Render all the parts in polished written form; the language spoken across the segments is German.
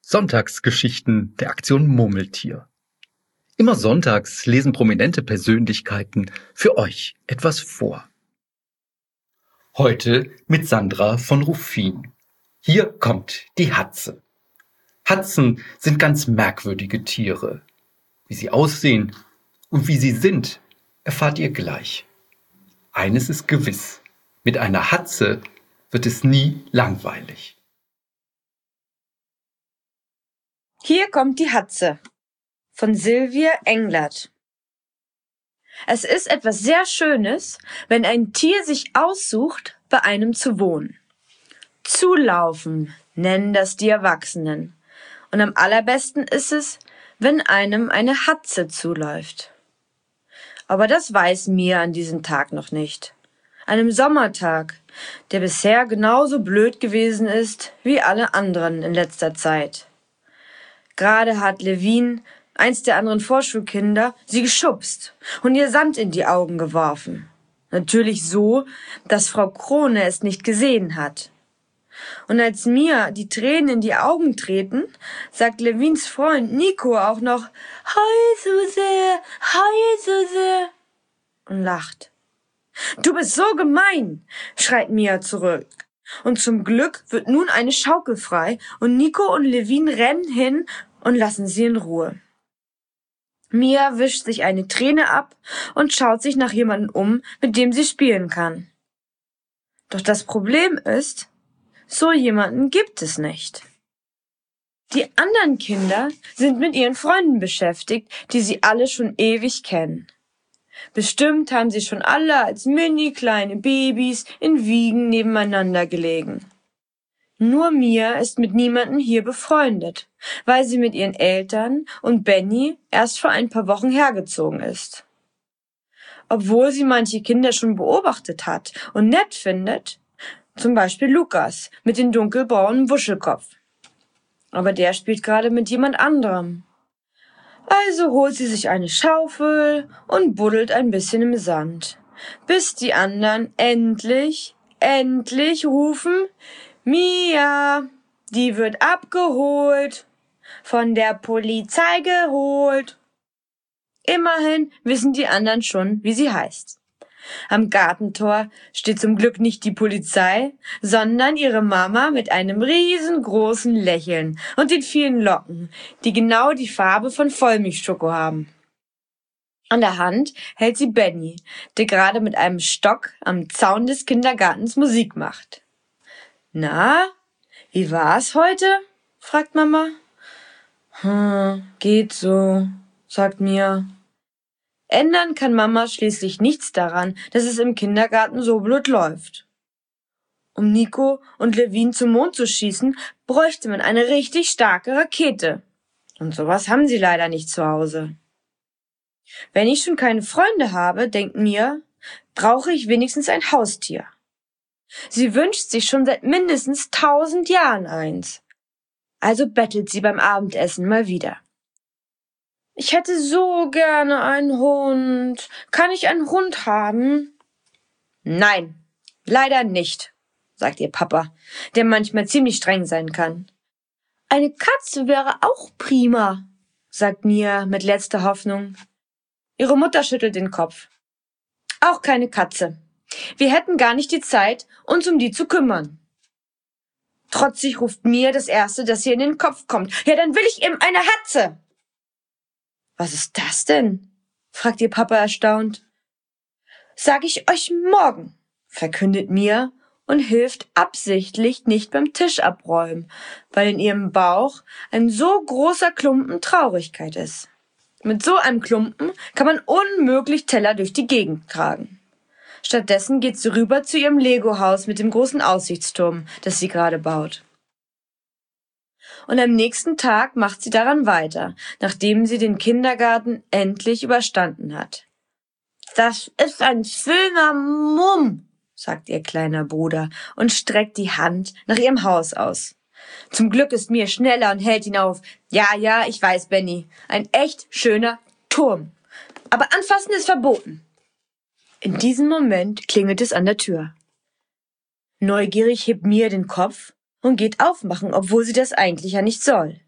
Sonntagsgeschichten der Aktion Murmeltier. Immer sonntags lesen prominente Persönlichkeiten für euch etwas vor. Heute mit Sandra von Ruffin. Hier kommt die Hatze. Hatzen sind ganz merkwürdige Tiere. Wie sie aussehen und wie sie sind, erfahrt ihr gleich. Eines ist gewiss: Mit einer Hatze wird es nie langweilig. Hier kommt die Hatze von Sylvia Englert. Es ist etwas sehr Schönes, wenn ein Tier sich aussucht, bei einem zu wohnen. Zulaufen nennen das die Erwachsenen. Und am allerbesten ist es, wenn einem eine Hatze zuläuft. Aber das weiß Mia an diesem Tag noch nicht. Einem Sommertag, der bisher genauso blöd gewesen ist wie alle anderen in letzter Zeit. Gerade hat Levin, eins der anderen Vorschulkinder, sie geschubst und ihr Sand in die Augen geworfen. Natürlich so, dass Frau Krone es nicht gesehen hat. Und als Mia die Tränen in die Augen treten, sagt Levins Freund Nico auch noch "Hi Suse, hi Suse" und lacht. "Du bist so gemein", schreit Mia zurück. Und zum Glück wird nun eine Schaukel frei und Nico und Levin rennen hin und lassen sie in Ruhe. Mia wischt sich eine Träne ab und schaut sich nach jemandem um, mit dem sie spielen kann. Doch das Problem ist, so jemanden gibt es nicht. Die anderen Kinder sind mit ihren Freunden beschäftigt, die sie alle schon ewig kennen. Bestimmt haben sie schon alle als mini kleine Babys in Wiegen nebeneinander gelegen. Nur Mia ist mit niemandem hier befreundet, weil sie mit ihren Eltern und Benny erst vor ein paar Wochen hergezogen ist. Obwohl sie manche Kinder schon beobachtet hat und nett findet, zum Beispiel Lukas mit dem dunkelbraunen Wuschelkopf. Aber der spielt gerade mit jemand anderem. Also holt sie sich eine Schaufel und buddelt ein bisschen im Sand, bis die anderen endlich rufen: "Mia, die wird abgeholt, von der Polizei geholt." Immerhin wissen die anderen schon, wie sie heißt. Am Gartentor steht zum Glück nicht die Polizei, sondern ihre Mama mit einem riesengroßen Lächeln und den vielen Locken, die genau die Farbe von Vollmilchschoko haben. An der Hand hält sie Benny, der gerade mit einem Stock am Zaun des Kindergartens Musik macht. "Na, wie war's heute?" fragt Mama. Geht so", sagt Mia. Ändern kann Mama schließlich nichts daran, dass es im Kindergarten so blöd läuft. Um Nico und Levin zum Mond zu schießen, bräuchte man eine richtig starke Rakete. Und sowas haben sie leider nicht zu Hause. Wenn ich schon keine Freunde habe, denkt Mia, brauche ich wenigstens ein Haustier. Sie wünscht sich schon seit mindestens 1000 Jahren eins. Also bettelt sie beim Abendessen mal wieder. "Ich hätte so gerne einen Hund. Kann ich einen Hund haben?" "Nein, leider nicht", sagt ihr Papa, der manchmal ziemlich streng sein kann. "Eine Katze wäre auch prima", sagt Mia mit letzter Hoffnung. Ihre Mutter schüttelt den Kopf. "Auch keine Katze. Wir hätten gar nicht die Zeit, uns um die zu kümmern." Trotzig ruft Mia das Erste, das ihr in den Kopf kommt: "Ja, dann will ich eben eine Hatze." "Was ist das denn?" fragt ihr Papa erstaunt. "Sag ich euch morgen", verkündet Mia und hilft absichtlich nicht beim Tisch abräumen, weil in ihrem Bauch ein so großer Klumpen Traurigkeit ist. Mit so einem Klumpen kann man unmöglich Teller durch die Gegend tragen. Stattdessen geht sie rüber zu ihrem Lego-Haus mit dem großen Aussichtsturm, das sie gerade baut. Und am nächsten Tag macht sie daran weiter, nachdem sie den Kindergarten endlich überstanden hat. "Das ist ein schöner Mumm", sagt ihr kleiner Bruder und streckt die Hand nach ihrem Haus aus. Zum Glück ist Mia schneller und hält ihn auf. Ja, ich weiß, Benny, ein echt schöner Turm. Aber anfassen ist verboten." In diesem Moment klingelt es an der Tür. Neugierig hebt Mia den Kopf und geht aufmachen, obwohl sie das eigentlich ja nicht soll.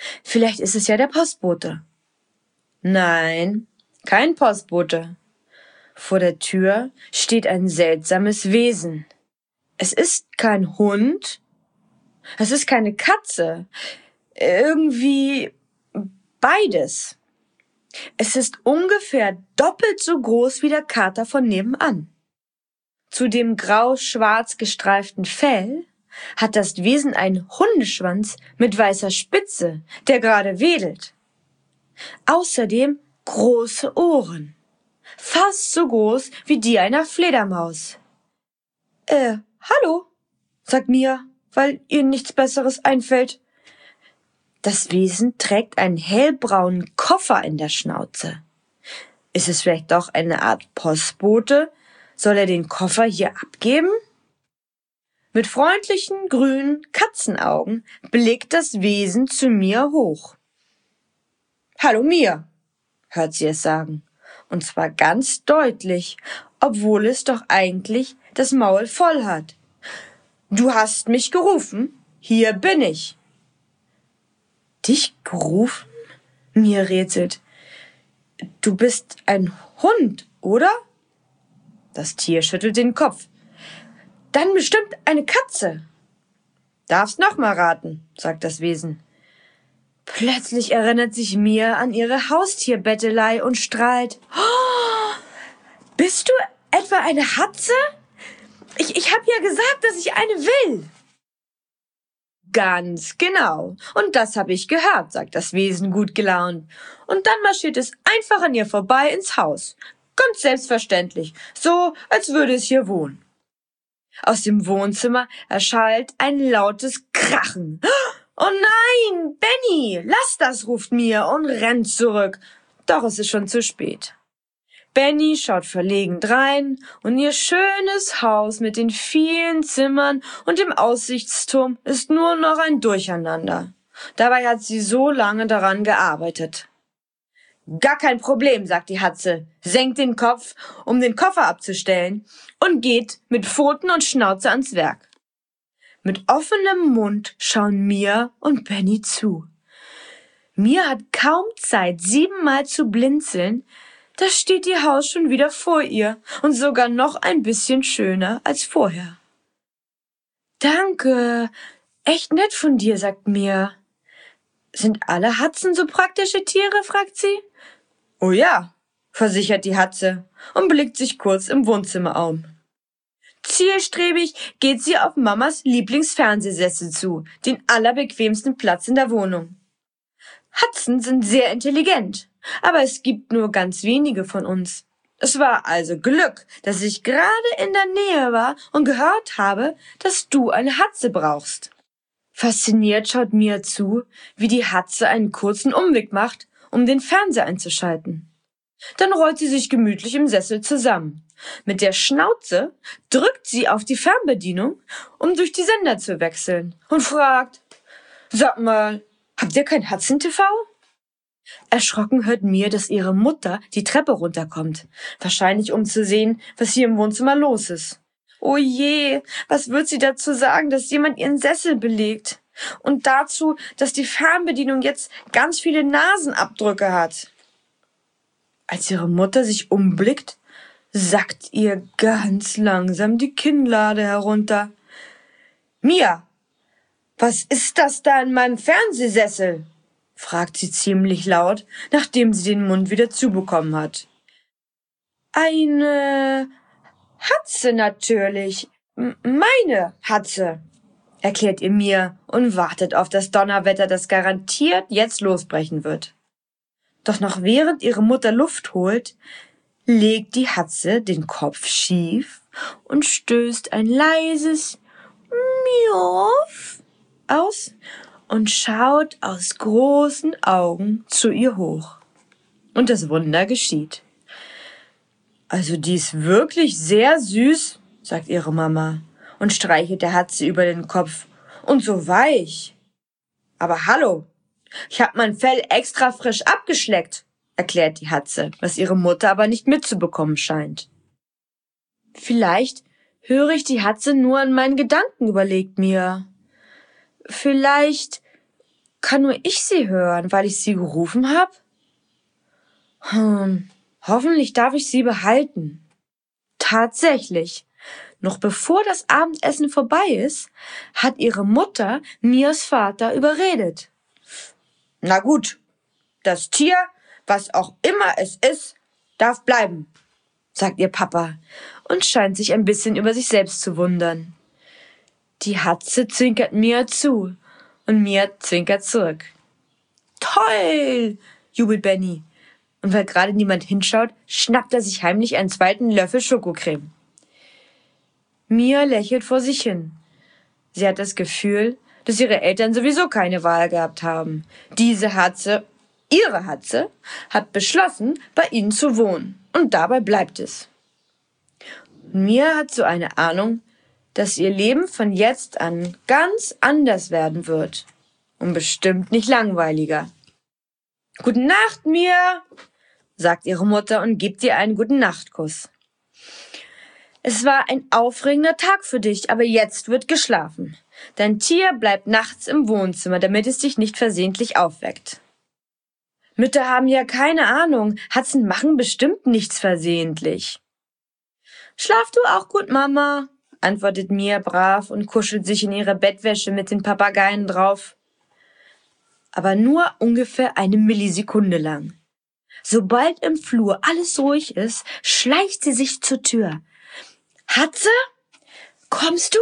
Vielleicht ist es ja der Postbote. Nein, kein Postbote. Vor der Tür steht ein seltsames Wesen. Es ist kein Hund. Es ist keine Katze. Irgendwie beides. Es ist ungefähr doppelt so groß wie der Kater von nebenan. Zu dem grau-schwarz gestreiften Fell hat das Wesen einen Hundeschwanz mit weißer Spitze, der gerade wedelt. Außerdem große Ohren, fast so groß wie die einer Fledermaus. Hallo, sagt Mia, weil ihr nichts Besseres einfällt. Das Wesen trägt einen hellbraunen Koffer in der Schnauze. Ist es vielleicht doch eine Art Postbote? Soll er den Koffer hier abgeben? Mit freundlichen, grünen Katzenaugen blickt das Wesen zu Mia hoch. »Hallo Mia«, hört sie es sagen, und zwar ganz deutlich, obwohl es doch eigentlich das Maul voll hat. »Du hast mich gerufen, hier bin ich.« »Dich gerufen?« Mia rätselt. »Du bist ein Hund, oder?« Das Tier schüttelt den Kopf. »Dann bestimmt eine Katze.« »Darfst noch mal raten«, sagt das Wesen. Plötzlich erinnert sich Mia an ihre Haustierbettelei und strahlt. Oh, bist du etwa eine Hatze? Ich hab ja gesagt, dass ich eine will. Ganz genau. Und das habe ich gehört, sagt das Wesen gut gelaunt. Und dann marschiert es einfach an ihr vorbei ins Haus. Ganz selbstverständlich. So, als würde es hier wohnen. Aus dem Wohnzimmer erschallt ein lautes Krachen. Oh nein, Benny, lass das, ruft Mia und rennt zurück. Doch es ist schon zu spät. Benny schaut verlegen drein und ihr schönes Haus mit den vielen Zimmern und dem Aussichtsturm ist nur noch ein Durcheinander. Dabei hat sie so lange daran gearbeitet. Gar kein Problem, sagt die Hatze, senkt den Kopf, um den Koffer abzustellen und geht mit Pfoten und Schnauze ans Werk. Mit offenem Mund schauen Mia und Benny zu. Mia hat kaum Zeit, 7-mal zu blinzeln, da steht ihr Haus schon wieder vor ihr und sogar noch ein bisschen schöner als vorher. Danke, echt nett von dir, sagt Mia. Sind alle Hatzen so praktische Tiere, fragt sie. Oh ja, versichert die Hatze und blickt sich kurz im Wohnzimmer um. Zielstrebig geht sie auf Mamas Lieblingsfernsehsessel zu, den allerbequemsten Platz in der Wohnung. Hatzen sind sehr intelligent, aber es gibt nur ganz wenige von uns. Es war also Glück, dass ich gerade in der Nähe war und gehört habe, dass du eine Hatze brauchst. Fasziniert schaut Mia zu, wie die Hatze einen kurzen Umweg macht, um den Fernseher einzuschalten. Dann rollt sie sich gemütlich im Sessel zusammen. Mit der Schnauze drückt sie auf die Fernbedienung, um durch die Sender zu wechseln und fragt, sag mal, habt ihr kein Hatzen-TV? Erschrocken hört Mia, dass ihre Mutter die Treppe runterkommt, wahrscheinlich um zu sehen, was hier im Wohnzimmer los ist. Oh je, was wird sie dazu sagen, dass jemand ihren Sessel belegt? Und dazu, dass die Fernbedienung jetzt ganz viele Nasenabdrücke hat. Als ihre Mutter sich umblickt, sackt ihr ganz langsam die Kinnlade herunter. Mia, was ist das da in meinem Fernsehsessel? Fragt sie ziemlich laut, nachdem sie den Mund wieder zubekommen hat. Eine Hatze natürlich. Meine Hatze, erklärt ihr Mia und wartet auf das Donnerwetter, das garantiert jetzt losbrechen wird. Doch noch während ihre Mutter Luft holt, legt die Hatze den Kopf schief und stößt ein leises Miauf aus und schaut aus großen Augen zu ihr hoch. Und das Wunder geschieht. Also die ist wirklich sehr süß, sagt ihre Mama und streichelt der Hatze über den Kopf. Und so weich. Aber hallo, ich hab mein Fell extra frisch abgeschleckt, erklärt die Hatze, was ihre Mutter aber nicht mitzubekommen scheint. Vielleicht höre ich die Hatze nur in meinen Gedanken, überlegt Mia. Vielleicht kann nur ich sie hören, weil ich sie gerufen habe? Hoffentlich darf ich sie behalten. Tatsächlich, noch bevor das Abendessen vorbei ist, hat ihre Mutter Mias Vater überredet. Na gut, das Tier, was auch immer es ist, darf bleiben, sagt ihr Papa und scheint sich ein bisschen über sich selbst zu wundern. Die Hatze zwinkert Mia zu und Mia zwinkert zurück. Toll, jubelt Benny. Und weil gerade niemand hinschaut, schnappt er sich heimlich einen zweiten Löffel Schokocreme. Mia lächelt vor sich hin. Sie hat das Gefühl, dass ihre Eltern sowieso keine Wahl gehabt haben. Ihre Hatze, hat beschlossen, bei ihnen zu wohnen. Und dabei bleibt es. Mia hat so eine Ahnung, dass ihr Leben von jetzt an ganz anders werden wird. Und bestimmt nicht langweiliger. Gute Nacht, Mia, sagt ihre Mutter und gibt ihr einen Gute-Nacht-Kuss. Es war ein aufregender Tag für dich, aber jetzt wird geschlafen. Dein Tier bleibt nachts im Wohnzimmer, damit es dich nicht versehentlich aufweckt. Mütter haben ja keine Ahnung, Hatzen machen bestimmt nichts versehentlich. Schlaf du auch gut, Mama, antwortet Mia brav und kuschelt sich in ihre Bettwäsche mit den Papageien drauf. Aber nur ungefähr eine Millisekunde lang. Sobald im Flur alles ruhig ist, schleicht sie sich zur Tür. Hatze? Kommst du?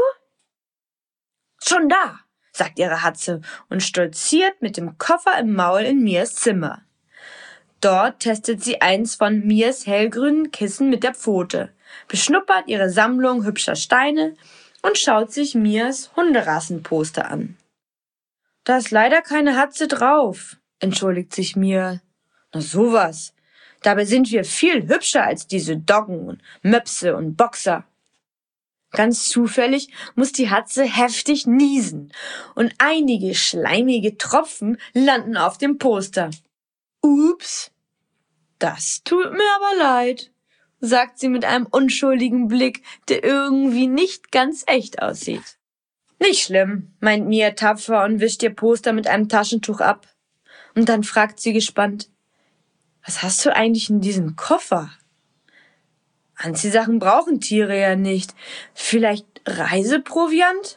Schon da, sagt ihre Hatze und stolziert mit dem Koffer im Maul in Mias Zimmer. Dort testet sie eins von Mias hellgrünen Kissen mit der Pfote, beschnuppert ihre Sammlung hübscher Steine und schaut sich Mias Hunderassenposter an. Da ist leider keine Hatze drauf, entschuldigt sich Mia. Na sowas. Dabei sind wir viel hübscher als diese Doggen und Möpse und Boxer. Ganz zufällig muss die Hatze heftig niesen und einige schleimige Tropfen landen auf dem Poster. Ups, das tut mir aber leid, sagt sie mit einem unschuldigen Blick, der irgendwie nicht ganz echt aussieht. Nicht schlimm, meint Mia tapfer und wischt ihr Poster mit einem Taschentuch ab. Und dann fragt sie gespannt, was hast du eigentlich in diesem Koffer? Anziehsachen brauchen Tiere ja nicht. Vielleicht Reiseproviant?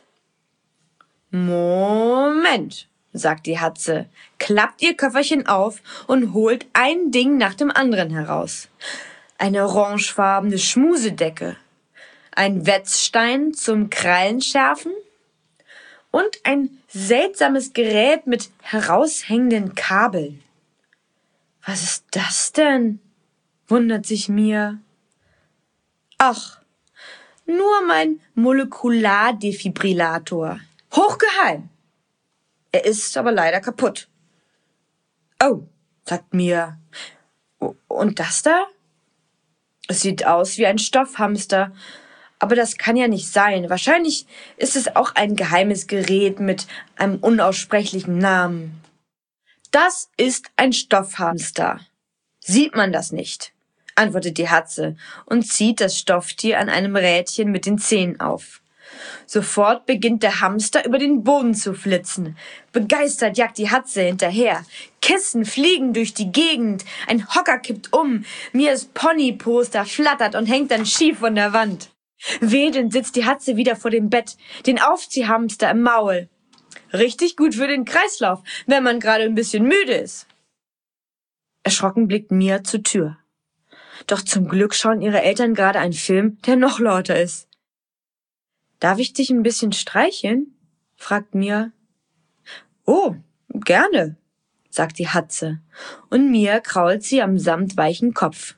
Moment, sagt die Hatze, klappt ihr Köfferchen auf und holt ein Ding nach dem anderen heraus. Eine orangefarbene Schmusedecke, ein Wetzstein zum Krallenschärfen und ein seltsames Gerät mit heraushängenden Kabeln. Was ist das denn? Wundert sich Mia. Ach, nur mein Molekulardefibrillator. Hochgeheim. Er ist aber leider kaputt. Oh, sagt Mia. Und das da? Es sieht aus wie ein Stoffhamster, aber das kann ja nicht sein. Wahrscheinlich ist es auch ein geheimes Gerät mit einem unaussprechlichen Namen. Das ist ein Stoffhamster. Sieht man das nicht? Antwortet die Hatze und zieht das Stofftier an einem Rädchen mit den Zähnen auf. Sofort beginnt der Hamster über den Boden zu flitzen. Begeistert jagt die Hatze hinterher. Kissen fliegen durch die Gegend. Ein Hocker kippt um. Mias Ponyposter flattert und hängt dann schief von der Wand. Wedelnd sitzt die Hatze wieder vor dem Bett, den Aufziehhamster im Maul. Richtig gut für den Kreislauf, wenn man gerade ein bisschen müde ist. Erschrocken blickt Mia zur Tür. Doch zum Glück schauen ihre Eltern gerade einen Film, der noch lauter ist. Darf ich dich ein bisschen streicheln? Fragt Mia. Oh, gerne, sagt die Hatze, und Mia krault sie am samtweichen Kopf.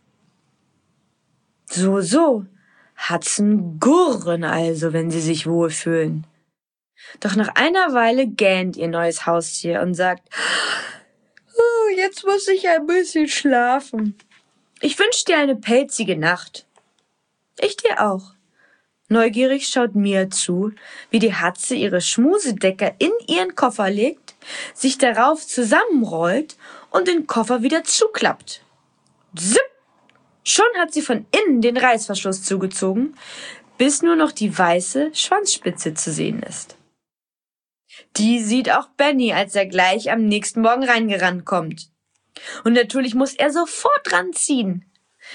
So, Hatzen gurren also, wenn sie sich wohlfühlen. Doch nach einer Weile gähnt ihr neues Haustier und sagt, oh, jetzt muss ich ein bisschen schlafen. Ich wünsche dir eine pelzige Nacht. Ich dir auch. Neugierig schaut Mia zu, wie die Hatze ihre Schmusedecke in ihren Koffer legt, sich darauf zusammenrollt und den Koffer wieder zuklappt. Zipp! Schon hat sie von innen den Reißverschluss zugezogen, bis nur noch die weiße Schwanzspitze zu sehen ist. Die sieht auch Benny, als er gleich am nächsten Morgen reingerannt kommt. Und natürlich muss er sofort ranziehen.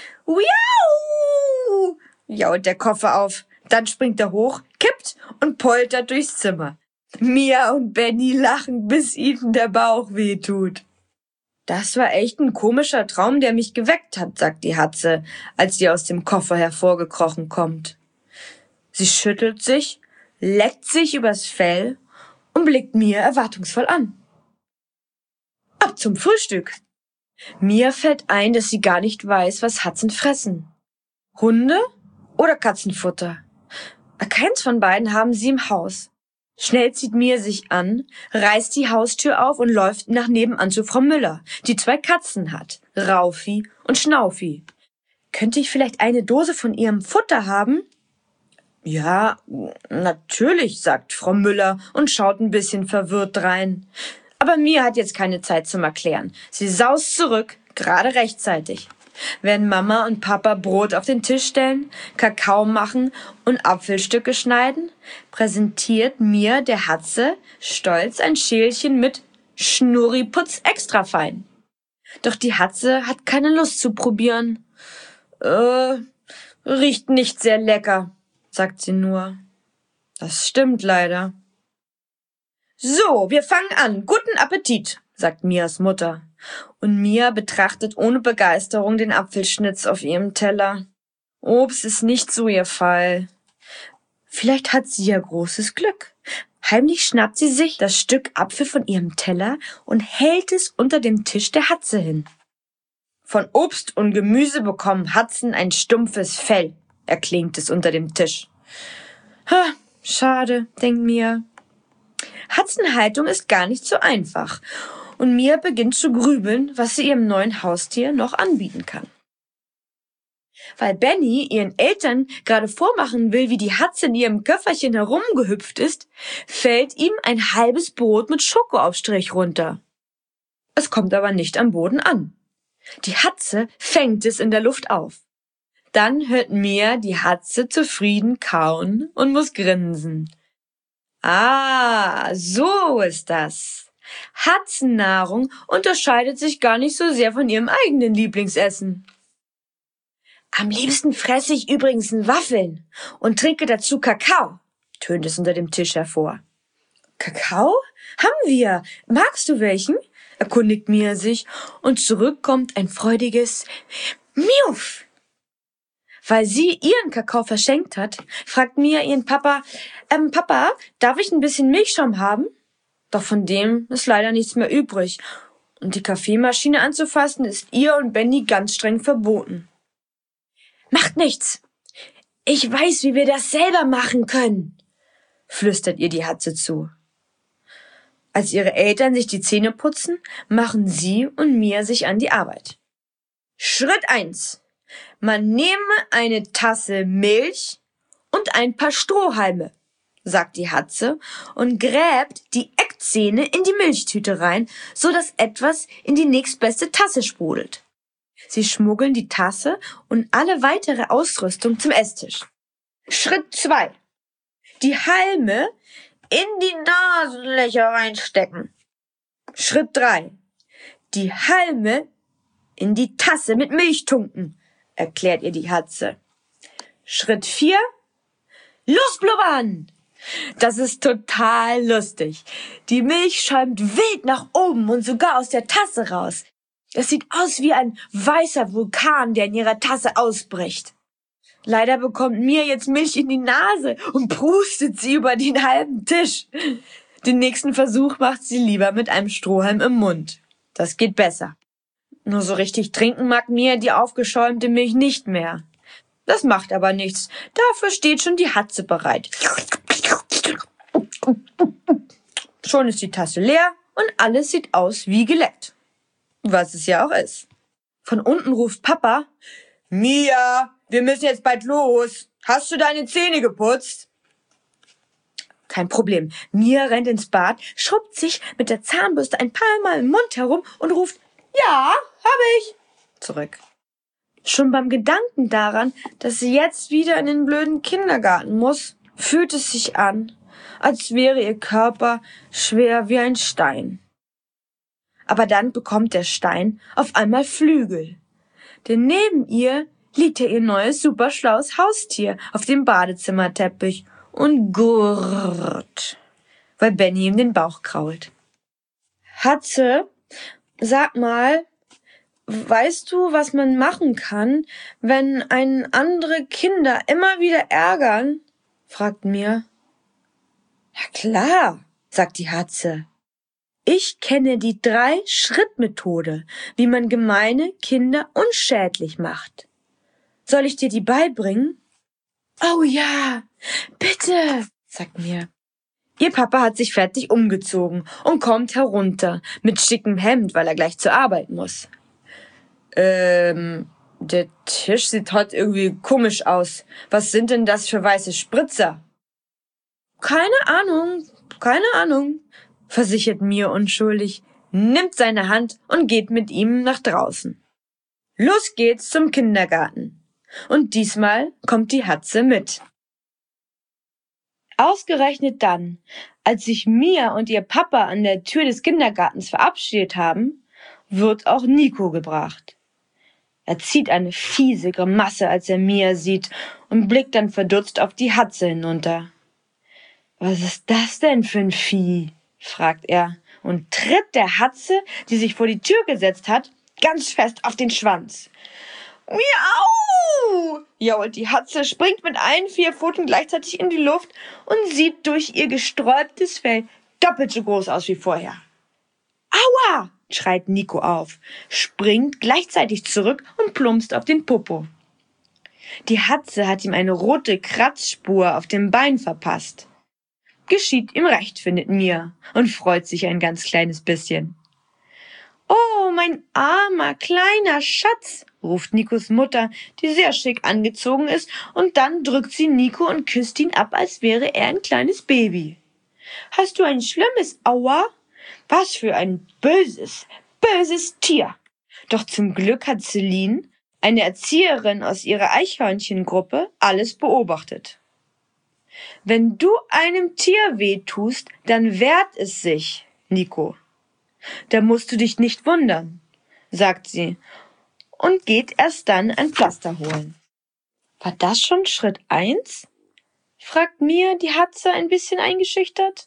Wiau! Jault der Koffer auf. Dann springt er hoch, kippt und poltert durchs Zimmer. Mia und Benny lachen, bis ihnen der Bauch wehtut. Das war echt ein komischer Traum, der mich geweckt hat, sagt die Hatze, als sie aus dem Koffer hervorgekrochen kommt. Sie schüttelt sich, leckt sich übers Fell und blickt Mia erwartungsvoll an. Ab zum Frühstück. Mia fällt ein, dass sie gar nicht weiß, was Hatzen fressen. Hunde oder Katzenfutter? Keins von beiden haben sie im Haus. Schnell zieht Mia sich an, reißt die Haustür auf und läuft nach nebenan zu Frau Müller, die 2 Katzen hat, Raufi und Schnaufi. Könnte ich vielleicht eine Dose von ihrem Futter haben? Ja, natürlich, sagt Frau Müller und schaut ein bisschen verwirrt rein. Aber Mia hat jetzt keine Zeit zum Erklären. Sie saust zurück, gerade rechtzeitig. Während Mama und Papa Brot auf den Tisch stellen, Kakao machen und Apfelstücke schneiden, präsentiert Mia der Hatze stolz ein Schälchen mit Schnurriputz extra fein. Doch die Hatze hat keine Lust zu probieren. Riecht nicht sehr lecker, sagt sie nur. Das stimmt leider. So, wir fangen an. Guten Appetit, sagt Mias Mutter. Und Mia betrachtet ohne Begeisterung den Apfelschnitz auf ihrem Teller. Obst ist nicht so ihr Fall. Vielleicht hat sie ja großes Glück. Heimlich schnappt sie sich das Stück Apfel von ihrem Teller und hält es unter dem Tisch der Hatze hin. Von Obst und Gemüse bekommen Hatzen ein stumpfes Fell, erklingt es unter dem Tisch. Schade, denkt Mia. Hatzenhaltung ist gar nicht so einfach. Und Mia beginnt zu grübeln, was sie ihrem neuen Haustier noch anbieten kann. Weil Benny ihren Eltern gerade vormachen will, wie die Hatze in ihrem Köfferchen herumgehüpft ist, fällt ihm ein halbes Brot mit Schokoaufstrich runter. Es kommt aber nicht am Boden an. Die Hatze fängt es in der Luft auf. Dann hört Mia die Hatze zufrieden kauen und muss grinsen. Ah, so ist das. Hatzennahrung unterscheidet sich gar nicht so sehr von ihrem eigenen Lieblingsessen. Am liebsten fresse ich übrigens Waffeln und trinke dazu Kakao, tönt es unter dem Tisch hervor. Kakao? Haben wir. Magst du welchen? Erkundigt Mia sich und zurück kommt ein freudiges Miuf. Weil sie ihren Kakao verschenkt hat, fragt Mia ihren Papa, Papa, darf ich ein bisschen Milchschaum haben? Doch von dem ist leider nichts mehr übrig. Und die Kaffeemaschine anzufassen ist ihr und Benny ganz streng verboten. Macht nichts. Ich weiß, wie wir das selber machen können, flüstert ihr die Hatze zu. Als ihre Eltern sich die Zähne putzen, machen sie und Mia sich an die Arbeit. Schritt 1. Man nehme eine Tasse Milch und ein paar Strohhalme, sagt die Hatze und gräbt die Eckzähne in die Milchtüte rein, so dass etwas in die nächstbeste Tasse sprudelt. Sie schmuggeln die Tasse und alle weitere Ausrüstung zum Esstisch. Schritt 2. Die Halme in die Nasenlöcher reinstecken. Schritt 3. Die Halme in die Tasse mit Milch tunken, erklärt ihr die Hatze. Schritt 4. Losblubbern! Das ist total lustig. Die Milch schäumt wild nach oben und sogar aus der Tasse raus. Es sieht aus wie ein weißer Vulkan, der in ihrer Tasse ausbricht. Leider bekommt Mia jetzt Milch in die Nase und prustet sie über den halben Tisch. Den nächsten Versuch macht sie lieber mit einem Strohhalm im Mund. Das geht besser. Nur so richtig trinken mag Mia die aufgeschäumte Milch nicht mehr. Das macht aber nichts. Dafür steht schon die Hatze bereit. Schon ist die Tasse leer und alles sieht aus wie geleckt. Was es ja auch ist. Von unten ruft Papa, Mia, wir müssen jetzt bald los. Hast du deine Zähne geputzt? Kein Problem. Mia rennt ins Bad, schrubbt sich mit der Zahnbürste ein paar Mal im Mund herum und ruft, ja, habe ich, zurück. Schon beim Gedanken daran, dass sie jetzt wieder in den blöden Kindergarten muss, fühlt es sich an, als wäre ihr Körper schwer wie ein Stein. Aber dann bekommt der Stein auf einmal Flügel, denn neben ihr liegt ja ihr neues superschlaues Haustier auf dem Badezimmerteppich und gurrt, weil Benny ihm den Bauch krault. Hatze, sag mal, weißt du, was man machen kann, wenn einen andere Kinder immer wieder ärgern? Fragt Mia. Ja klar, sagt die Hatze. Ich kenne die 3-Schritt-Methode, wie man gemeine Kinder unschädlich macht. Soll ich dir die beibringen? Oh ja, bitte, sagt Mia. Ihr Papa hat sich fertig umgezogen und kommt herunter mit schickem Hemd, weil er gleich zur Arbeit muss. Der Tisch sieht heute irgendwie komisch aus. Was sind denn das für weiße Spritzer? Keine Ahnung, versichert Mia unschuldig, nimmt seine Hand und geht mit ihm nach draußen. Los geht's zum Kindergarten. Und diesmal kommt die Hatze mit. Ausgerechnet dann, als sich Mia und ihr Papa an der Tür des Kindergartens verabschiedet haben, wird auch Nico gebracht. Er zieht eine fiese Grimasse, als er Mia sieht, und blickt dann verdutzt auf die Hatze hinunter. Was ist das denn für ein Vieh? Fragt er und tritt der Hatze, die sich vor die Tür gesetzt hat, ganz fest auf den Schwanz. Miau! Jault die Hatze, springt mit allen 4 Pfoten gleichzeitig in die Luft und sieht durch ihr gesträubtes Fell doppelt so groß aus wie vorher. Aua! Schreit Nico auf, springt gleichzeitig zurück und plumpst auf den Popo. Die Hatze hat ihm eine rote Kratzspur auf dem Bein verpasst. Geschieht ihm recht, findet Mia und freut sich ein ganz kleines bisschen. Oh, mein armer, kleiner Schatz, ruft Nikos Mutter, die sehr schick angezogen ist, und dann drückt sie Nico und küsst ihn ab, als wäre er ein kleines Baby. Hast du ein schlimmes Aua? Was für ein böses Tier. Doch zum Glück hat Celine, eine Erzieherin aus ihrer Eichhörnchengruppe, alles beobachtet. Wenn du einem Tier wehtust, dann wehrt es sich, Nico. Da musst du dich nicht wundern, sagt sie und geht erst dann ein Pflaster holen. War das schon Schritt 1? Fragt Mia die Hatze ein bisschen eingeschüchtert.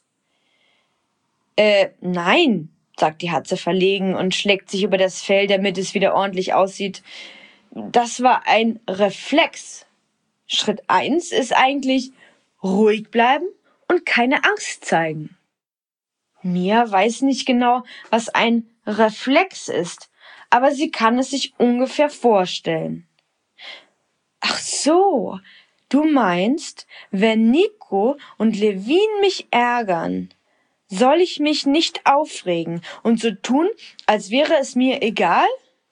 Nein, sagt die Hatze verlegen und schlägt sich über das Fell, damit es wieder ordentlich aussieht. Das war ein Reflex. Schritt 1 ist eigentlich ruhig bleiben und keine Angst zeigen. Mia weiß nicht genau, was ein Reflex ist, aber sie kann es sich ungefähr vorstellen. Ach so, du meinst, wenn Nico und Levin mich ärgern, soll ich mich nicht aufregen und so tun, als wäre es mir egal?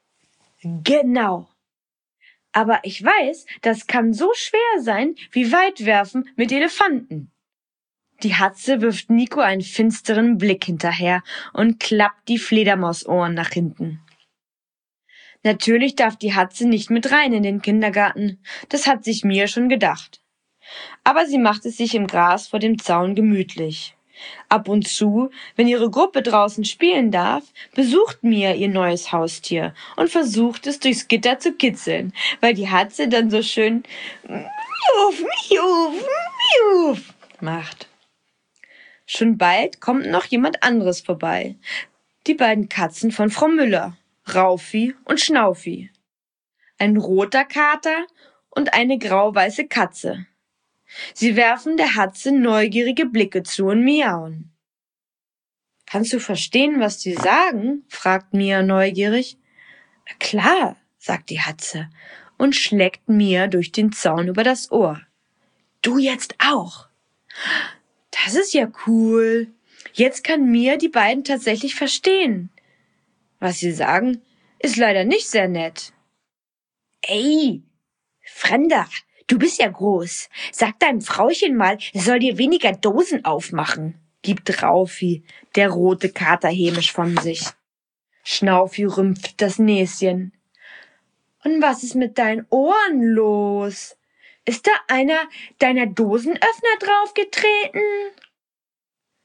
Genau. Aber ich weiß, das kann so schwer sein wie Weitwerfen mit Elefanten. Die Hatze wirft Nico einen finsteren Blick hinterher und klappt die Fledermausohren nach hinten. Natürlich darf die Hatze nicht mit rein in den Kindergarten, das hat sich Mia schon gedacht. Aber sie macht es sich im Gras vor dem Zaun gemütlich. Ab und zu, wenn ihre Gruppe draußen spielen darf, besucht Mia ihr neues Haustier und versucht es durchs Gitter zu kitzeln, weil die Hatze dann so schön miuf, miuf, miuf macht. Schon bald kommt noch jemand anderes vorbei. Die beiden Katzen von Frau Müller, Raufi und Schnaufi. Ein roter Kater und eine grau-weiße Katze. Sie werfen der Hatze neugierige Blicke zu und miauen. Kannst du verstehen, was die sagen? Fragt Mia neugierig. Na klar, sagt die Hatze und schlägt Mia durch den Zaun über das Ohr. Du jetzt auch. Das ist ja cool. Jetzt kann Mia die beiden tatsächlich verstehen. Was sie sagen, ist leider nicht sehr nett. Ey, Fremder, du bist ja groß. Sag deinem Frauchen mal, es soll dir weniger Dosen aufmachen, gibt Raufi, der rote Kater, hämisch von sich. Schnaufi rümpft das Näschen. Und was ist mit deinen Ohren los? Ist da einer deiner Dosenöffner draufgetreten?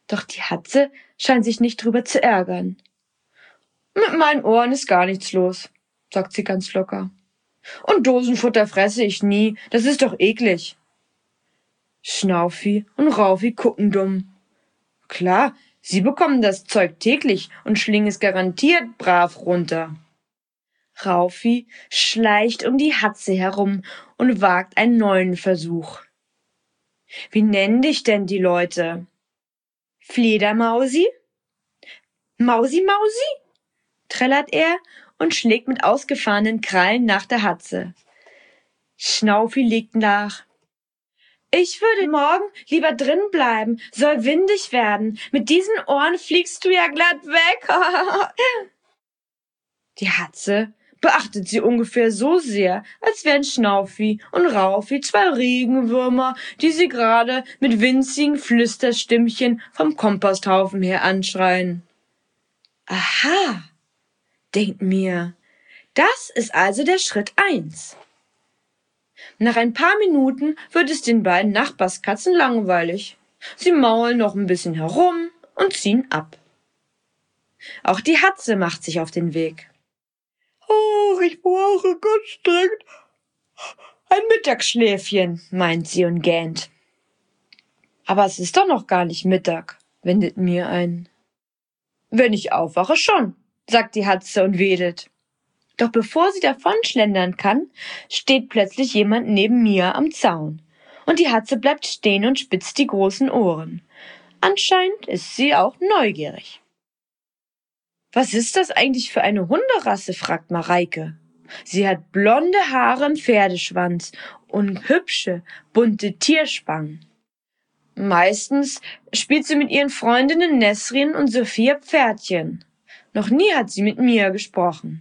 Doch die Hatze scheint sich nicht drüber zu ärgern. Mit meinen Ohren ist gar nichts los, sagt sie ganz locker. Und Dosenfutter fresse ich nie, das ist doch eklig. Schnaufi und Raufi gucken dumm. Klar, sie bekommen das Zeug täglich und schlingen es garantiert brav runter. Raufi schleicht um die Hatze herum und wagt einen neuen Versuch. Wie nennen dich denn die Leute? Fledermausi? Mausi Mausi? Trällert er und schlägt mit ausgefahrenen Krallen nach der Hatze. Schnaufi legt nach. Ich würde morgen lieber drin bleiben, soll windig werden. Mit diesen Ohren fliegst du ja glatt weg. Die Hatze beachtet sie ungefähr so sehr, als wären Schnaufi und Raufi zwei Regenwürmer, die sie gerade mit winzigen Flüsterstimmchen vom Komposthaufen her anschreien. Aha, denkt mir, das ist also der Schritt 1. Nach ein paar Minuten wird es den beiden Nachbarskatzen langweilig. Sie maulen noch ein bisschen herum und ziehen ab. Auch die Hatze macht sich auf den Weg. »Ach, ich brauche ganz dringend ein Mittagsschläfchen«, meint sie und gähnt. »Aber es ist doch noch gar nicht Mittag«, wendet mir ein. »Wenn ich aufwache schon«, sagt die Hatze und wedelt. Doch bevor sie davonschlendern kann, steht plötzlich jemand neben mir am Zaun. Und die Hatze bleibt stehen und spitzt die großen Ohren. Anscheinend ist sie auch neugierig. »Was ist das eigentlich für eine Hunderasse?«, fragt Mareike. Sie hat blonde Haare im Pferdeschwanz und hübsche, bunte Tierspangen. Meistens spielt sie mit ihren Freundinnen Nesrin und Sophia Pferdchen. Noch nie hat sie mit mir gesprochen.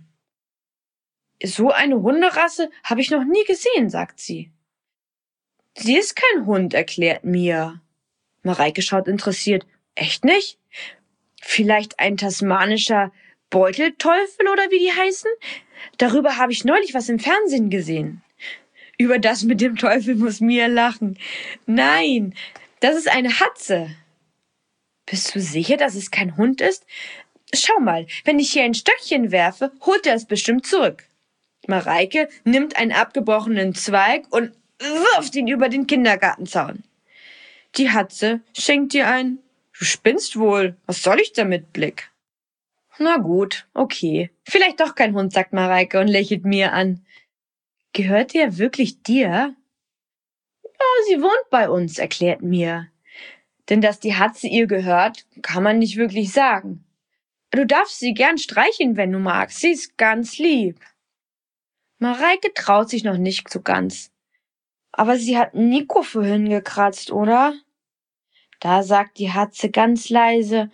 »So eine Hunderasse habe ich noch nie gesehen«, sagt sie. »Sie ist kein Hund«, erklärt Mia. Mareike schaut interessiert. »Echt nicht? Vielleicht ein tasmanischer Beutelteufel oder wie die heißen? Darüber habe ich neulich was im Fernsehen gesehen.« Über das mit dem Teufel muss Mia lachen. »Nein, das ist eine Hatze.« »Bist du sicher, dass es kein Hund ist? Schau mal, wenn ich hier ein Stöckchen werfe, holt er es bestimmt zurück.« Mareike nimmt einen abgebrochenen Zweig und wirft ihn über den Kindergartenzaun. Die Hatze schenkt ihr ein »Du spinnst wohl, was soll ich damit?« Blick. »Na gut, okay. Vielleicht doch kein Hund«, sagt Mareike und lächelt mir an. »Gehört er wirklich dir?« »Ja, sie wohnt bei uns«, erklärt mir. Denn dass die Hatze ihr gehört, kann man nicht wirklich sagen. Du darfst sie gern streicheln, wenn du magst. Sie ist ganz lieb. Mareike traut sich noch nicht so ganz. Aber sie hat Nico vorhin gekratzt, oder? Da sagt die Hatze ganz leise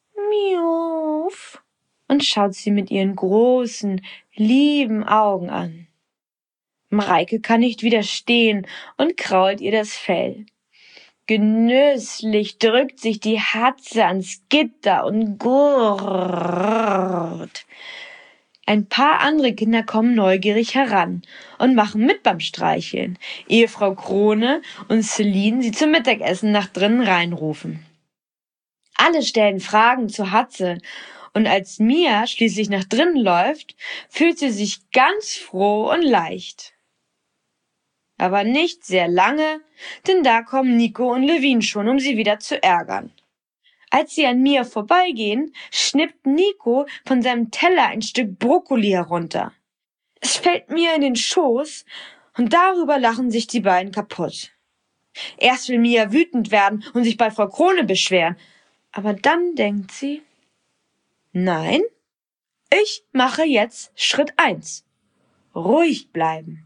Miauf und schaut sie mit ihren großen, lieben Augen an. Mareike kann nicht widerstehen und krault ihr das Fell. Genüsslich drückt sich die Hatze ans Gitter und gurrt. Ein paar andere Kinder kommen neugierig heran und machen mit beim Streicheln, ehe Frau Krone und Celine sie zum Mittagessen nach drinnen reinrufen. Alle stellen Fragen zur Hatze, und als Mia schließlich nach drinnen läuft, fühlt sie sich ganz froh und leicht. Aber nicht sehr lange, denn da kommen Nico und Levin schon, um sie wieder zu ärgern. Als sie an Mia vorbeigehen, schnippt Nico von seinem Teller ein Stück Brokkoli herunter. Es fällt Mia in den Schoß und darüber lachen sich die beiden kaputt. Erst will Mia wütend werden und sich bei Frau Krone beschweren, aber dann denkt sie, nein, ich mache jetzt Schritt 1. Ruhig bleiben.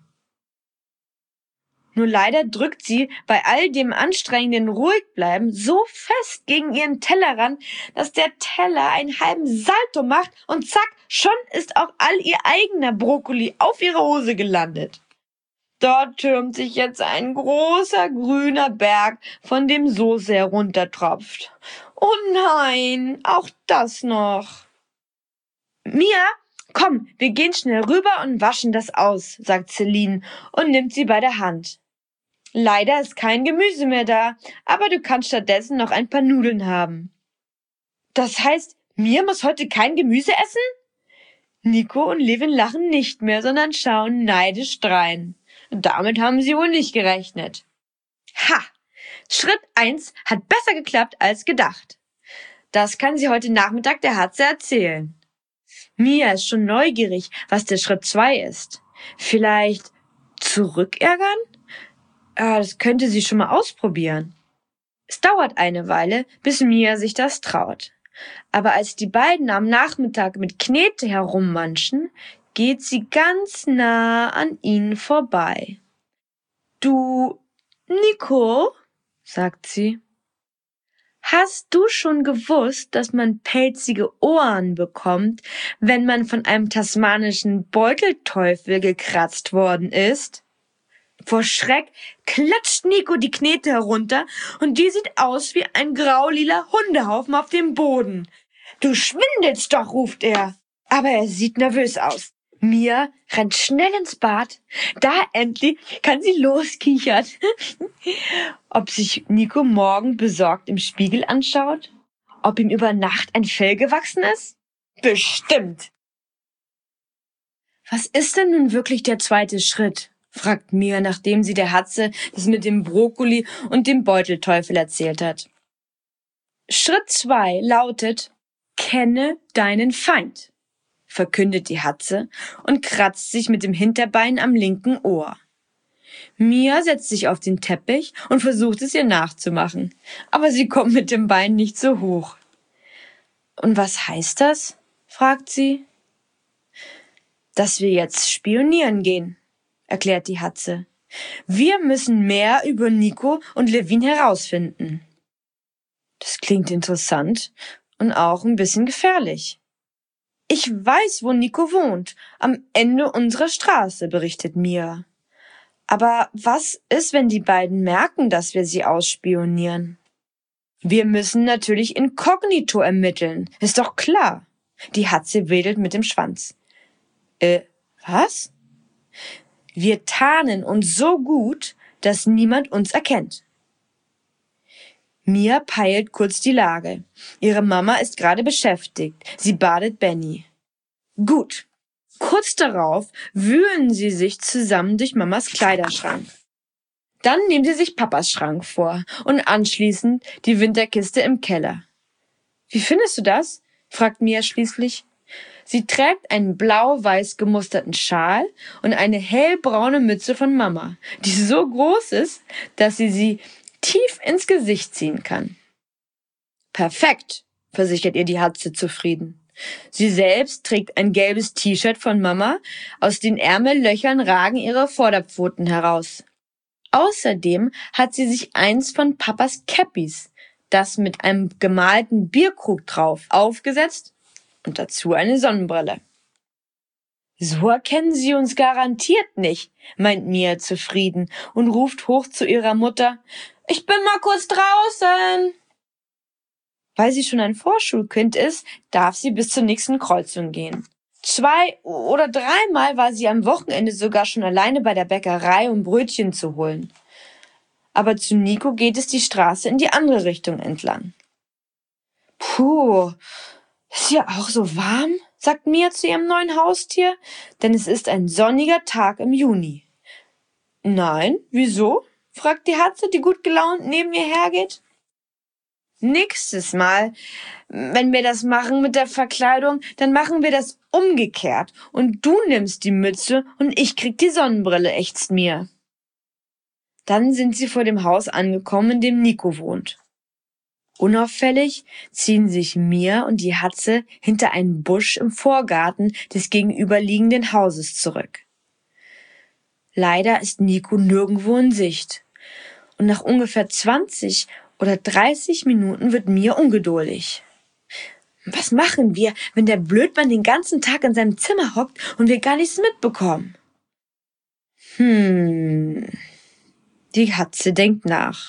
Nur leider drückt sie bei all dem anstrengenden Ruhigbleiben so fest gegen ihren Tellerrand, dass der Teller einen halben Salto macht und zack, schon ist auch all ihr eigener Brokkoli auf ihre Hose gelandet. Dort türmt sich jetzt ein großer grüner Berg, von dem Soße heruntertropft. Oh nein, auch das noch. Mia, komm, wir gehen schnell rüber und waschen das aus, sagt Celine und nimmt sie bei der Hand. Leider ist kein Gemüse mehr da, aber du kannst stattdessen noch ein paar Nudeln haben. Das heißt, Mia muss heute kein Gemüse essen? Nico und Levin lachen nicht mehr, sondern schauen neidisch drein. Damit haben sie wohl nicht gerechnet. Ha! Schritt 1 hat besser geklappt als gedacht. Das kann sie heute Nachmittag der Hatze erzählen. Mia ist schon neugierig, was der Schritt 2 ist. Vielleicht zurückärgern? Das könnte sie schon mal ausprobieren. Es dauert eine Weile, bis Mia sich das traut. Aber als die beiden am Nachmittag mit Knete herummanschen, geht sie ganz nah an ihnen vorbei. Du, Nico, sagt sie, hast du schon gewusst, dass man pelzige Ohren bekommt, wenn man von einem tasmanischen Beutelteufel gekratzt worden ist? Vor Schreck klatscht Nico die Knete herunter und die sieht aus wie ein graulila Hundehaufen auf dem Boden. Du schwindelst doch, ruft er. Aber er sieht nervös aus. Mia rennt schnell ins Bad. Da endlich kann sie loskichern. Ob sich Nico morgen besorgt im Spiegel anschaut? Ob ihm über Nacht ein Fell gewachsen ist? Bestimmt. Was ist denn nun wirklich der zweite Schritt? Fragt Mia, nachdem sie der Hatze das mit dem Brokkoli und dem Beutelteufel erzählt hat. Schritt 2 lautet: Kenne deinen Feind, verkündet die Hatze und kratzt sich mit dem Hinterbein am linken Ohr. Mia setzt sich auf den Teppich und versucht es ihr nachzumachen, aber sie kommt mit dem Bein nicht so hoch. Und was heißt das? Fragt sie. Dass wir jetzt spionieren gehen, erklärt die Hatze. Wir müssen mehr über Nico und Levin herausfinden. Das klingt interessant und auch ein bisschen gefährlich. Ich weiß, wo Nico wohnt, am Ende unserer Straße, berichtet Mia. Aber was ist, wenn die beiden merken, dass wir sie ausspionieren? Wir müssen natürlich inkognito ermitteln, ist doch klar. Die Hatze wedelt mit dem Schwanz. Was? Wir tarnen uns so gut, dass niemand uns erkennt. Mia peilt kurz die Lage. Ihre Mama ist gerade beschäftigt. Sie badet Benny. Gut. Kurz darauf wühlen sie sich zusammen durch Mamas Kleiderschrank. Dann nehmen sie sich Papas Schrank vor und anschließend die Winterkiste im Keller. Wie findest du das? Fragt Mia schließlich. Sie trägt einen blau-weiß gemusterten Schal und eine hellbraune Mütze von Mama, die so groß ist, dass sie tief ins Gesicht ziehen kann. Perfekt, versichert ihr die Hatze zufrieden. Sie selbst trägt ein gelbes T-Shirt von Mama, aus den Ärmellöchern ragen ihre Vorderpfoten heraus. Außerdem hat sie sich eins von Papas Cappies, das mit einem gemalten Bierkrug drauf, aufgesetzt und dazu eine Sonnenbrille. So erkennen sie uns garantiert nicht, meint Mia zufrieden und ruft hoch zu ihrer Mutter: Ich bin mal kurz draußen. Weil sie schon ein Vorschulkind ist, darf sie bis zur nächsten Kreuzung gehen. 2 oder 3 Mal war sie am Wochenende sogar schon alleine bei der Bäckerei, um Brötchen zu holen. Aber zu Nico geht es die Straße in die andere Richtung entlang. Puh, ist ja auch so warm, sagt Mia zu ihrem neuen Haustier, denn es ist ein sonniger Tag im Juni. Nein, wieso? Fragt die Hatze, die gut gelaunt neben ihr hergeht. Nächstes Mal, wenn wir das machen mit der Verkleidung, dann machen wir das umgekehrt und du nimmst die Mütze und ich krieg die Sonnenbrille, ächzt Mia. Dann sind sie vor dem Haus angekommen, in dem Nico wohnt. Unauffällig ziehen sich Mia und die Hatze hinter einen Busch im Vorgarten des gegenüberliegenden Hauses zurück. Leider ist Nico nirgendwo in Sicht. Und nach ungefähr 20 oder 30 Minuten wird Mia ungeduldig. Was machen wir, wenn der Blödmann den ganzen Tag in seinem Zimmer hockt und wir gar nichts mitbekommen? Die Hatze denkt nach.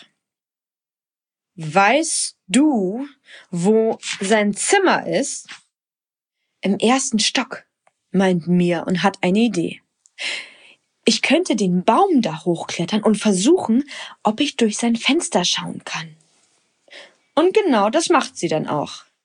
Weißt du, wo sein Zimmer ist? Im 1. Stock, meint Mia und hat eine Idee. Ich könnte den Baum da hochklettern und versuchen, ob ich durch sein Fenster schauen kann. Und genau das macht sie dann auch.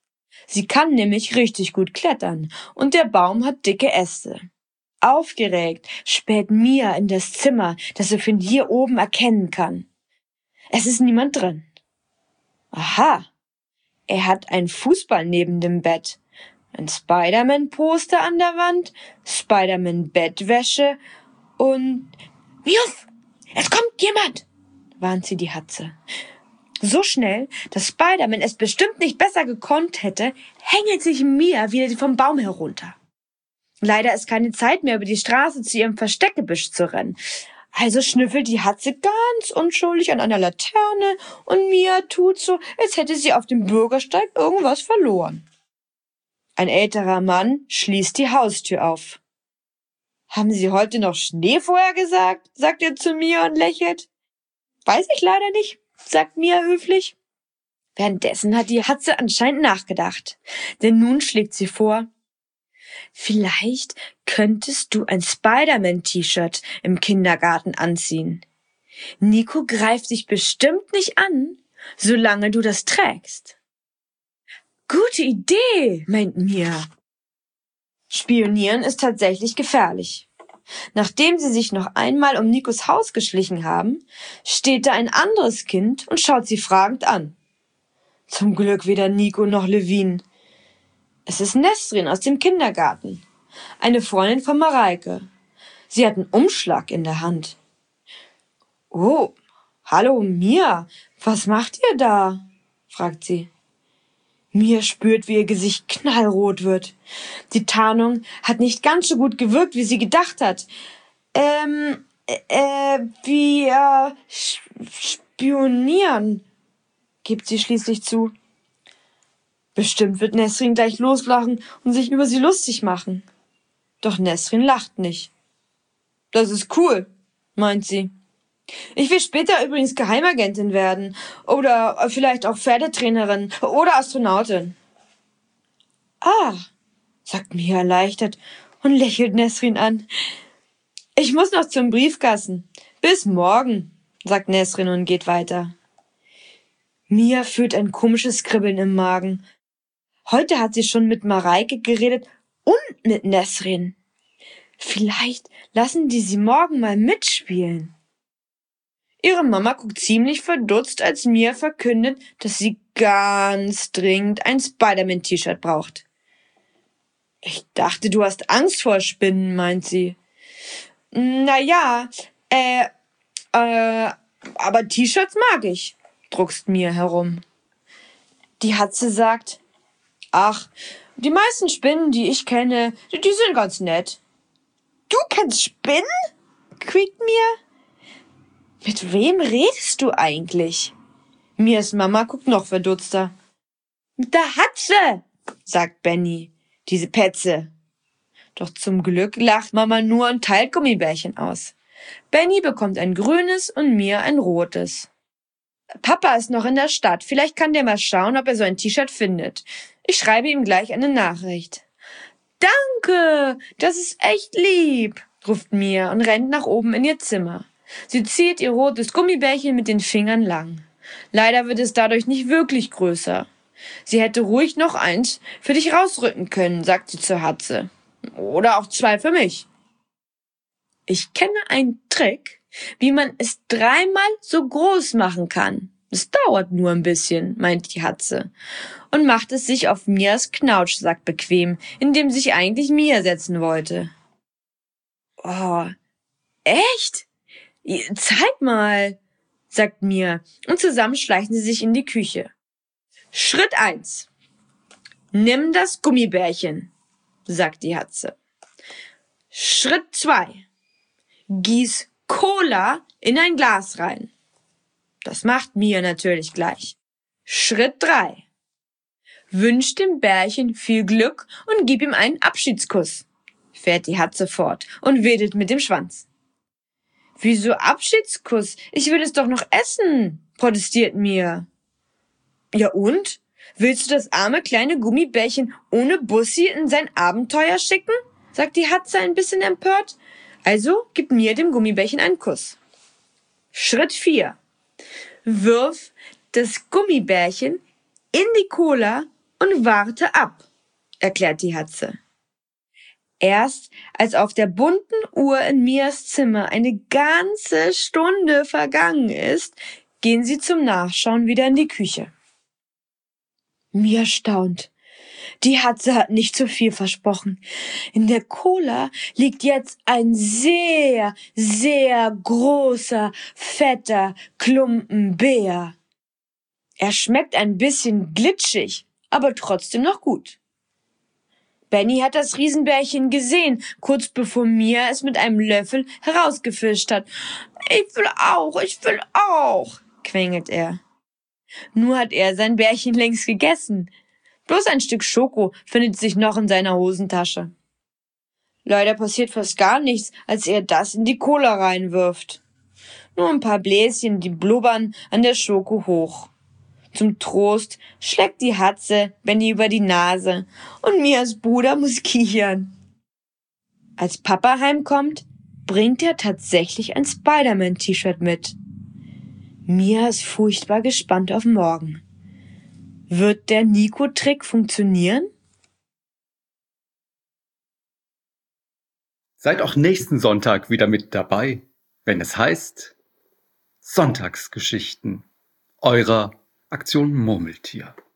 Sie kann nämlich richtig gut klettern und der Baum hat dicke Äste. Aufgeregt späht Mia in das Zimmer, das sie von hier oben erkennen kann. Es ist niemand drin. Aha, er hat einen Fußball neben dem Bett, ein Spider-Man-Poster an der Wand, Spider-Man-Bettwäsche und... Miuf, es kommt jemand, warnt sie die Hatze. So schnell, dass Spider-Man es bestimmt nicht besser gekonnt hätte, hängelt sich Mia wieder vom Baum herunter. Leider ist keine Zeit mehr, über die Straße zu ihrem Versteckgebüsch zu rennen. Also schnüffelt die Hatze ganz unschuldig an einer Laterne und Mia tut so, als hätte sie auf dem Bürgersteig irgendwas verloren. Ein älterer Mann schließt die Haustür auf. »Haben Sie heute noch Schnee vorhergesagt?« sagt er zu Mia und lächelt. »Weiß ich leider nicht«, sagt Mia höflich. Währenddessen hat die Hatze anscheinend nachgedacht, denn nun schlägt sie vor, »Vielleicht könntest du ein Spider-Man-T-Shirt im Kindergarten anziehen. Nico greift dich bestimmt nicht an, solange du das trägst.« »Gute Idee«, meint Mia. Spionieren ist tatsächlich gefährlich. Nachdem sie sich noch einmal um Nikos Haus geschlichen haben, steht da ein anderes Kind und schaut sie fragend an. Zum Glück weder Nico noch Levin. Es ist Nesrin aus dem Kindergarten, eine Freundin von Mareike. Sie hat einen Umschlag in der Hand. »Oh, hallo Mia, was macht ihr da?« fragt sie. Mia spürt, wie ihr Gesicht knallrot wird. Die Tarnung hat nicht ganz so gut gewirkt, wie sie gedacht hat. Wir spionieren, gibt sie schließlich zu. Bestimmt wird Nesrin gleich loslachen und sich über sie lustig machen. Doch Nesrin lacht nicht. »Das ist cool«, meint sie. »Ich will später übrigens Geheimagentin werden oder vielleicht auch Pferdetrainerin oder Astronautin.« »Ah«, sagt Mia erleichtert und lächelt Nesrin an. »Ich muss noch zum Briefkasten. Bis morgen«, sagt Nesrin und geht weiter. Mia fühlt ein komisches Kribbeln im Magen. Heute hat sie schon mit Mareike geredet und mit Nesrin. Vielleicht lassen die sie morgen mal mitspielen. Ihre Mama guckt ziemlich verdutzt, als Mia verkündet, dass sie ganz dringend ein Spider-Man-T-Shirt braucht. »Ich dachte, du hast Angst vor Spinnen«, meint sie. »Naja, aber T-Shirts mag ich«, druckst Mia herum. Die Hatze sagt, »Ach, die meisten Spinnen, die ich kenne, die sind ganz nett.« »Du kennst Spinnen?«, quiekt Mia. »Mit wem redest du eigentlich?« Mias Mama guckt noch verdutzter. »Mit der Hatze«, sagt Benny, diese Petze. Doch zum Glück lacht Mama nur und teilt Gummibärchen aus. Benny bekommt ein grünes und Mia ein rotes. Papa ist noch in der Stadt, vielleicht kann der mal schauen, ob er so ein T-Shirt findet. Ich schreibe ihm gleich eine Nachricht. »Danke, das ist echt lieb«, ruft Mia und rennt nach oben in ihr Zimmer. Sie zieht ihr rotes Gummibärchen mit den Fingern lang. Leider wird es dadurch nicht wirklich größer. Sie hätte ruhig noch eins für dich rausrücken können, sagt sie zur Hatze. Oder auch 2 für mich. Ich kenne einen Trick, wie man es 3-mal so groß machen kann. Es dauert nur ein bisschen, meint die Hatze. Und macht es sich auf Mias Knautschsack bequem, in dem sich eigentlich Mia setzen wollte. Oh, echt? Zeig mal, sagt Mia, und zusammen schleichen sie sich in die Küche. Schritt 1. Nimm das Gummibärchen, sagt die Hatze. Schritt 2. Gieß Cola in ein Glas rein. Das macht Mia natürlich gleich. Schritt 3. Wünsch dem Bärchen viel Glück und gib ihm einen Abschiedskuss, fährt die Hatze fort und wedelt mit dem Schwanz. Wieso Abschiedskuss? Ich will es doch noch essen, protestiert Mia. Ja und? Willst du das arme kleine Gummibärchen ohne Bussi in sein Abenteuer schicken? Sagt die Hatze ein bisschen empört. Also gib Mia dem Gummibärchen einen Kuss. Schritt 4. Wirf das Gummibärchen in die Cola und warte ab, erklärt die Hatze. Erst als auf der bunten Uhr in Mias Zimmer eine ganze Stunde vergangen ist, gehen sie zum Nachschauen wieder in die Küche. Mia staunt. Die Hatze hat nicht zu viel versprochen. In der Cola liegt jetzt ein sehr, sehr großer, fetter Klumpen Beer. Er schmeckt ein bisschen glitschig, aber trotzdem noch gut. Benny hat das Riesenbärchen gesehen, kurz bevor Mia es mit einem Löffel herausgefischt hat. Ich will auch, quengelt er. Nur hat er sein Bärchen längst gegessen. Bloß ein Stück Schoko findet sich noch in seiner Hosentasche. Leider passiert fast gar nichts, als er das in die Cola reinwirft. Nur ein paar Bläschen, die blubbern an der Schoko hoch. Zum Trost schlägt die Hatze Benny über die Nase und Mias Bruder muss kichern. Als Papa heimkommt, bringt er tatsächlich ein Spider-Man-T-Shirt mit. Mia ist furchtbar gespannt auf morgen. Wird der Nico-Trick funktionieren? Seid auch nächsten Sonntag wieder mit dabei, wenn es heißt Sonntagsgeschichten eurer Aktion Murmeltier.